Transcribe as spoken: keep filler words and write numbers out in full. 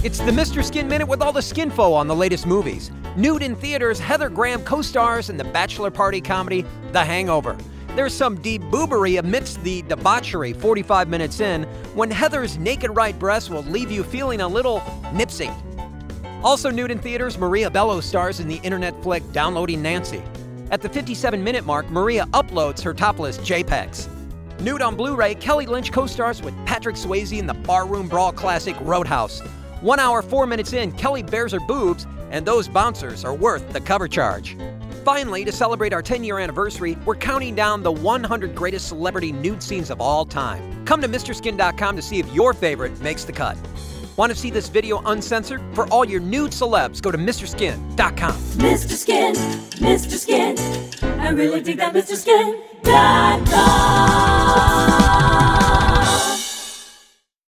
It's the Mister Skin Minute with all the skinfo on the latest movies. Nude in theaters, Heather Graham co-stars in the bachelor party comedy The Hangover. There's some deep boobery amidst the debauchery forty-five minutes in, when Heather's naked right breast will leave you feeling a little nipsy. Also nude in theaters, Maria Bello stars in the internet flick Downloading Nancy. At the fifty-seven minute mark, Maria uploads her topless JPEGs. Nude on Blu-ray, Kelly Lynch co-stars with Patrick Swayze in the barroom brawl classic Roadhouse. One hour, four minutes in, Kelly bares her boobs, and those bouncers are worth the cover charge. Finally, to celebrate our ten-year anniversary, we're counting down the one hundred greatest celebrity nude scenes of all time. Come to Mr Skin dot com to see if your favorite makes the cut. Want to see this video uncensored? For all your nude celebs, go to Mr Skin dot com. Mister Skin, Mister Skin, I really dig that Mister Skin dot com.